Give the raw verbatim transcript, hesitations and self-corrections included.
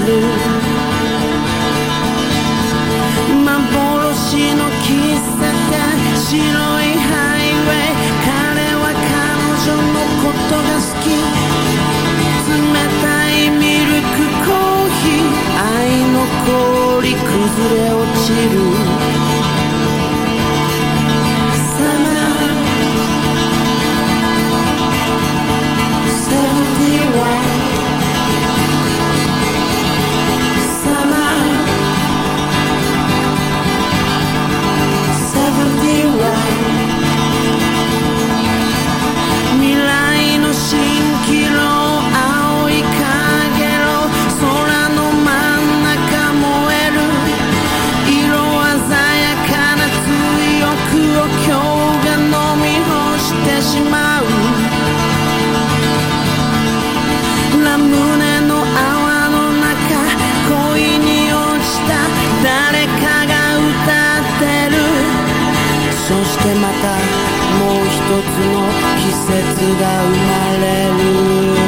る幻の喫茶店白いハイウェイ彼は彼女のことが好き冷たいミルクコーヒー愛の氷崩れ落ちるそしてまたもう一つの季節が生まれる